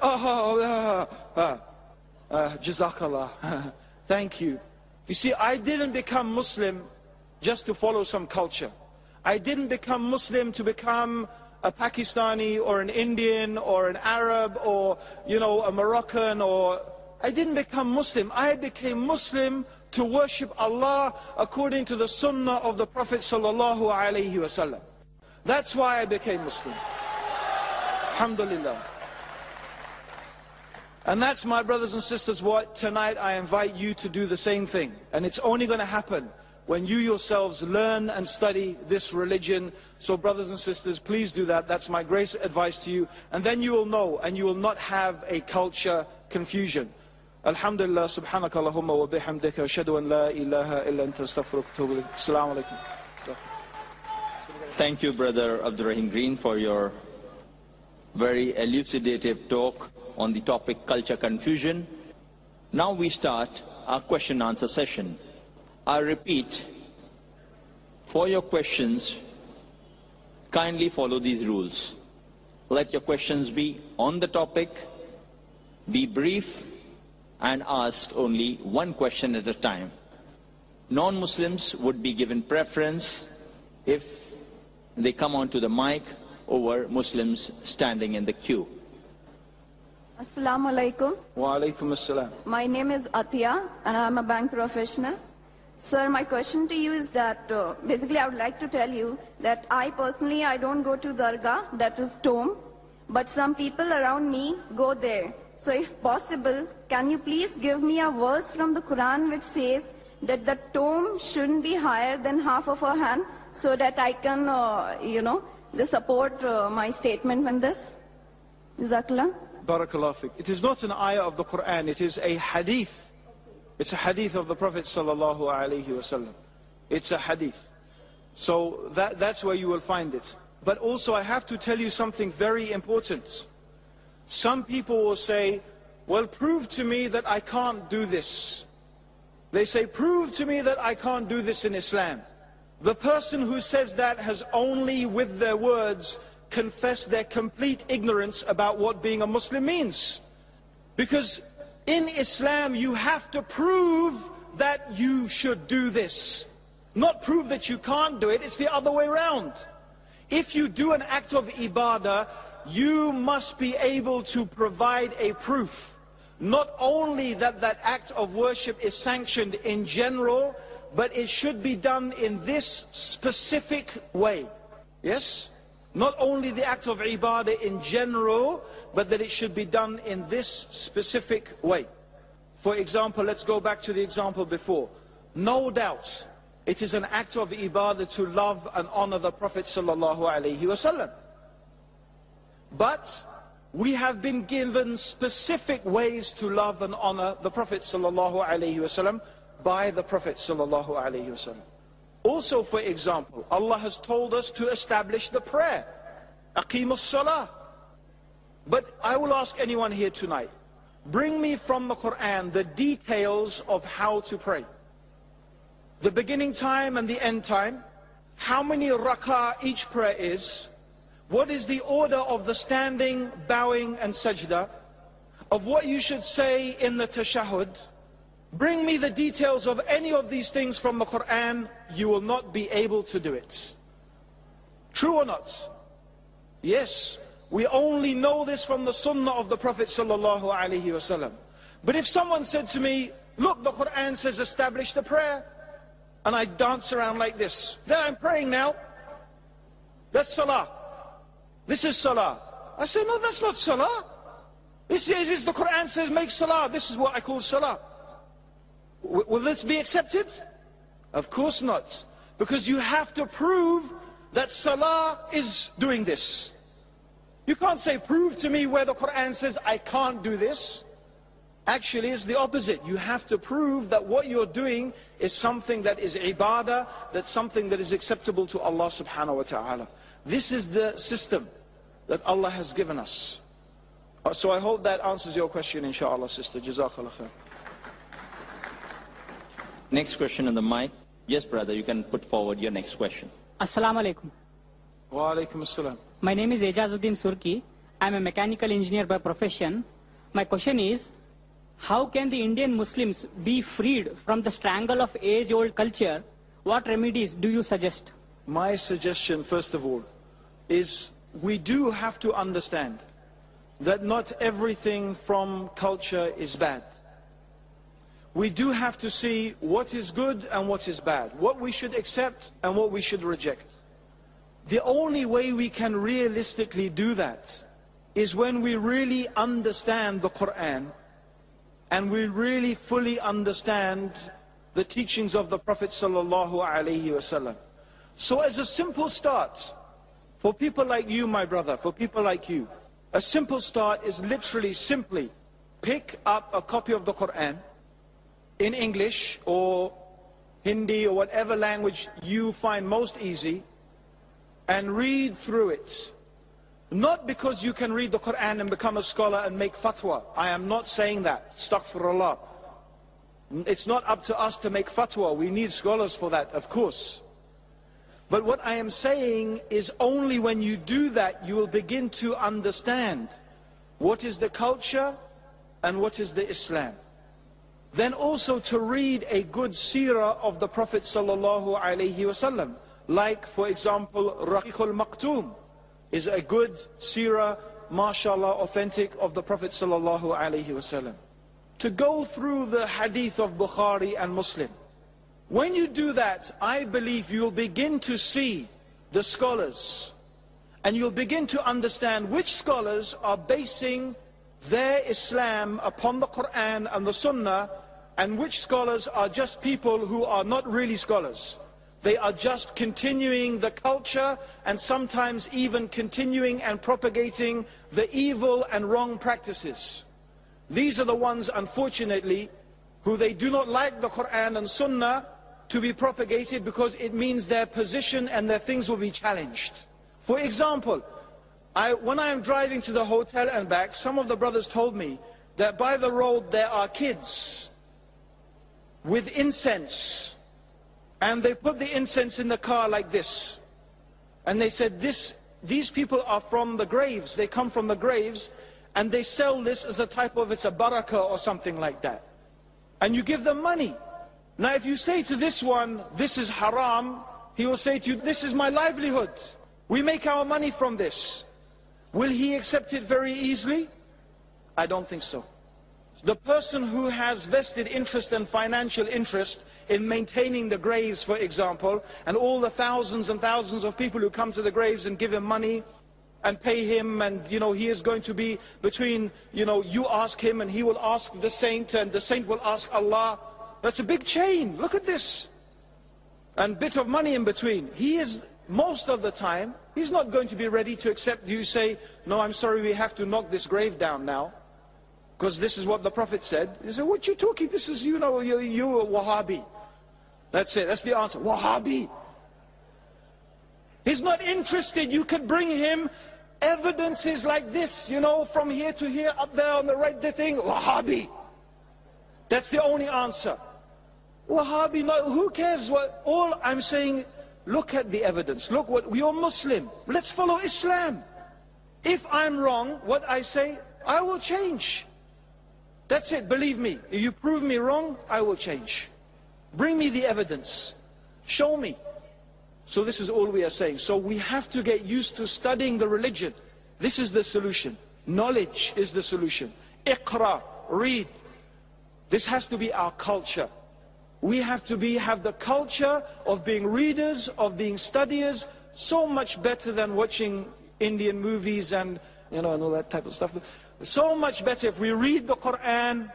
Jazakallah. Thank you. You see, I didn't become Muslim just to follow some culture. I didn't become Muslim to become a Pakistani or an Indian or an Arab or, you know, a Moroccan, or I didn't become Muslim. I became Muslim to worship Allah according to the sunnah of the Prophet sallallahu alaihi wasallam. That's why I became Muslim. Alhamdulillah. And that's, my brothers and sisters, what tonight I invite you to do the same thing. And it's only going to happen when you yourselves learn and study this religion. So brothers and sisters, please do that. That's my great advice to you. And then you will know, and you will not have a culture confusion. Alhamdulillah, subhanaka Allahumma wa bihamdika, ashhadu an la ilaha illa anta astaghfiruka wa atubu ilayk. Assalamu alaikum. Thank you, Brother Abdul Rahim Green, for your very elucidative talk on the topic culture confusion. Now we start our question answer session. I repeat, for your questions, kindly follow these rules. Let your questions be on the topic, be brief, and ask only one question at a time. Non-Muslims would be given preference if they come onto the mic over Muslims standing in the queue. Assalamu alaikum. Wa alaikum assalam. My name is Atiya and I am a bank professional. Sir, my question to you is that basically I would like to tell you that I personally, I don't go to Dargah, that is tomb, but some people around me go there. So if possible, can you please give me a verse from the Quran which says that the tomb shouldn't be higher than half of a hand, so that I can, support my statement on this? Jazakallah. Barakallahu fiqh. It is not an ayah of the Quran, it is a hadith. It's a hadith of the Prophet sallallahu alaihi wasallam. It's a hadith. So that's where you will find it. But also I have to tell you something very important. Some people will say, well, prove to me that I can't do this. They say, prove to me that I can't do this in Islam. The person who says that has only with their words confess their complete ignorance about what being a Muslim means. Because in Islam, you have to prove that you should do this. Not prove that you can't do it, it's the other way around. If you do an act of ibadah, you must be able to provide a proof. Not only that that act of worship is sanctioned in general, but it should be done in this specific way. Yes? Not only the act of ibadah in general, but that it should be done in this specific way. For example, let's go back to the example before. No doubt, it is an act of ibadah to love and honor the Prophet sallallahu alaihi wasallam. But we have been given specific ways to love and honor the Prophet sallallahu alaihi wasallam by the Prophet sallallahu alaihi wasallam. Also, for example, Allah has told us to establish the prayer. Aqimus salah. But I will ask anyone here tonight, bring me from the Quran the details of how to pray. The beginning time and the end time, how many rak'ah each prayer is, what is the order of the standing, bowing and sajda, of what you should say in the tashahhud. Bring me the details of any of these things from the Quran, you will not be able to do it. True or not? Yes, we only know this from the sunnah of the Prophet sallallahu alaihi wasallam. But if someone said to me, look, the Quran says establish the prayer, and I dance around like this, then I'm praying now. That's salah. This is salah. I say, no, that's not salah. This is the Quran says make salah. This is what I call salah. Will this be accepted? Of course not. Because you have to prove that salah is doing this. You can't say, prove to me where the Quran says I can't do this. Actually, it's the opposite. You have to prove that what you're doing is something that is ibadah, that's something that is acceptable to Allah subhanahu wa ta'ala. This is the system that Allah has given us. So I hope that answers your question, inshallah, sister. Jazakallah khair. Next question on the mic. Yes, brother, you can put forward your next question. Assalamu alaikum. Wa alaikum assalam. My name is Ejazuddin Surki. I am a mechanical engineer by profession. My question is, how can the Indian Muslims be freed from the strangle of age-old culture? What remedies do you suggest? My suggestion, first of all, is we do have to understand that not everything from culture is bad. We do have to see what is good and what is bad, what we should accept and what we should reject. The only way we can realistically do that is when we really understand the Quran and we really fully understand the teachings of the Prophet sallallahu alaihi wasallam. So as a simple start, for people like you, my brother, for people like you, a simple start is literally simply pick up a copy of the Quran in English or Hindi or whatever language you find most easy and read through it. Not because you can read the Quran and become a scholar and make fatwa. I am not saying that. Astaghfirullah. It's not up to us to make fatwa. We need scholars for that, of course. But what I am saying is only when you do that, you will begin to understand what is the culture and what is the Islam. Then also to read a good seerah of the Prophet sallallahu alaihi wasallam. Like, for example, Raqiqul Maktoum is a good seerah, mashallah, authentic of the Prophet sallallahu alaihi wasallam. To go through the hadith of Bukhari and Muslim. When you do that, I believe you'll begin to see the scholars and you'll begin to understand which scholars are basing their Islam upon the Quran and the Sunnah, and which scholars are just people who are not really scholars. They are just continuing the culture and sometimes even continuing and propagating the evil and wrong practices. These are the ones, unfortunately, who they do not like the Quran and Sunnah to be propagated because it means their position and their things will be challenged. For example, when I am driving to the hotel and back, some of the brothers told me that by the road there are kids with incense, and they put the incense in the car like this, and they said this these people are from the graves, they come from the graves, and they sell this as a type of, it's a barakah or something like that. And you give them money. Now if you say to this one, this is haram, he will say to you, this is my livelihood. We make our money from this. Will he accept it very easily? I don't think so. The person who has vested interest and financial interest in maintaining the graves, for example, and all the thousands and thousands of people who come to the graves and give him money and pay him, and he is going to be between, you ask him and he will ask the saint and the saint will ask Allah. That's a big chain. Look at this. And bit of money in between. He is, most of the time, he's not going to be ready to accept you say, no, I'm sorry, we have to knock this grave down now. Because this is what the Prophet said. He said, what you talking? This is, you a Wahhabi. That's it, that's the answer. Wahhabi. He's not interested. You could bring him evidences like this, from here to here, up there on the right, the thing, Wahhabi. That's the only answer. Wahhabi, no, who cares what? All I'm saying, look at the evidence. Look what, you're Muslim. Let's follow Islam. If I'm wrong, what I say, I will change. That's it, believe me. If you prove me wrong, I will change. Bring me the evidence. Show me. So this is all we are saying. So we have to get used to studying the religion. This is the solution. Knowledge is the solution. Iqra, read. This has to be our culture. We have to have the culture of being readers, of being studiers, so much better than watching Indian movies and and all that type of stuff. So much better if we read the Quran,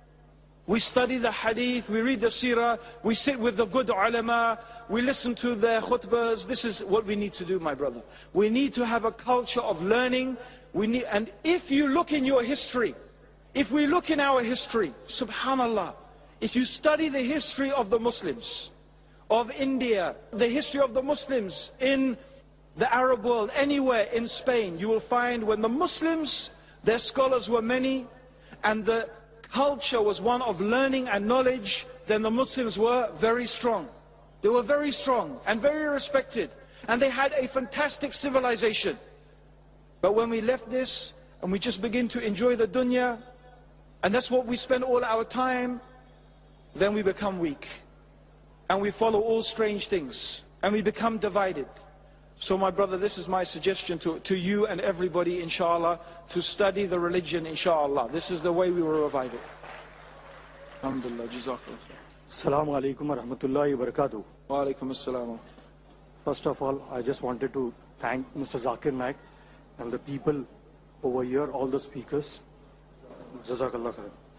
we study the hadith, we read the seerah, we sit with the good ulama, we listen to their khutbahs. This is what we need to do, my brother. We need to have a culture of learning. And if you look in your history, if we look in our history, subhanallah, if you study the history of the Muslims, of India, the history of the Muslims in the Arab world, anywhere in Spain, you will find when the Muslims, their scholars were many, and the culture was one of learning and knowledge, then the Muslims were very strong. They were very strong and very respected, and they had a fantastic civilization. But when we left this, and we just begin to enjoy the dunya, and that's what we spend all our time, then we become weak. And we follow all strange things. And we become divided. So my brother, this is my suggestion to you and everybody, inshallah, to study the religion, inshallah. This is the way we will revive it. Alhamdulillah, jazakallah. Assalamu alaikum wa rahmatullahi wa barakatuh. Wa alaikum assalam. First of all, I just wanted to thank Mr. Zakir Naik and the people over here, all the speakers. Jazakallah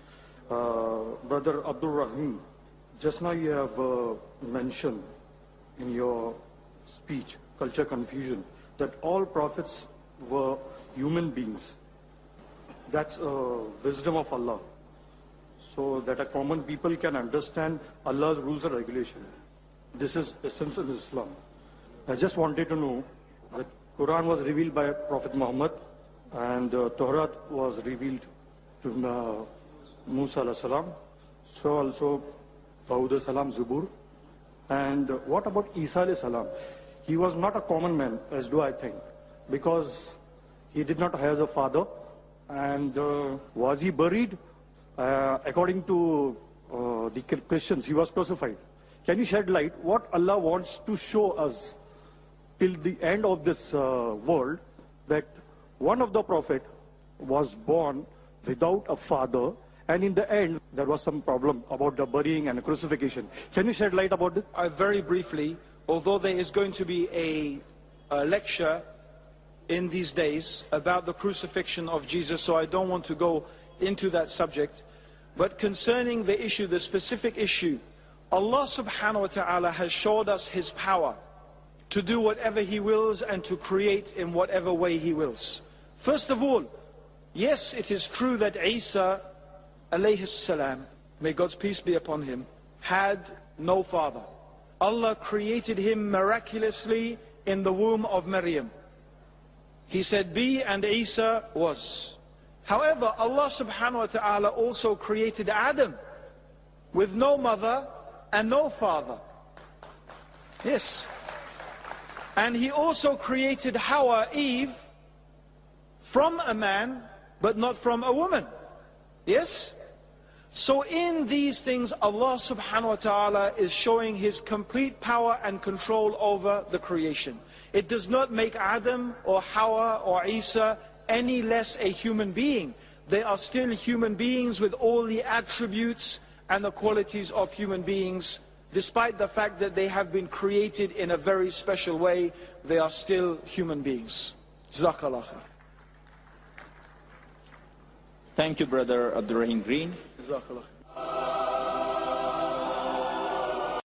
khair. Brother Abdul Rahim, just now you have mentioned in your speech, culture confusion, that all prophets were human beings. That's wisdom of Allah. So that a common people can understand Allah's rules and regulation. This is essence of Islam. I just wanted to know that Quran was revealed by Prophet Muhammad and Torah was revealed to Musa alayhi salam. So also Dawud alayhi salam, Zubur. And what about Isa alayhi salam? He was not a common man, as do I think, because he did not have a father. And was he buried? According to the Christians, he was crucified. Can you shed light what Allah wants to show us till the end of this world, that one of the prophet was born without a father, and in the end there was some problem about the burying and the crucifixion. Can you shed light about this? Very briefly, although there is going to be a lecture in these days about the crucifixion of Jesus, so I don't want to go into that subject. But concerning the issue, the specific issue, Allah subhanahu wa ta'ala has showed us His power to do whatever He wills and to create in whatever way He wills. First of all, yes, it is true that Isa alayhi salam, may God's peace be upon him, had no father. Allah created him miraculously in the womb of Maryam. He said, be, and Isa was. However, Allah subhanahu wa ta'ala also created Adam with no mother and no father. Yes. And he also created Hawa, Eve, from a man, but not from a woman. Yes? So in these things, Allah subhanahu wa ta'ala is showing His complete power and control over the creation. It does not make Adam or Hawa or Isa any less a human being. They are still human beings with all the attributes and the qualities of human beings. Despite the fact that they have been created in a very special way, they are still human beings. Jazakallah khair. Thank you, Brother Abdul Rahim Green. Jazakallah khair.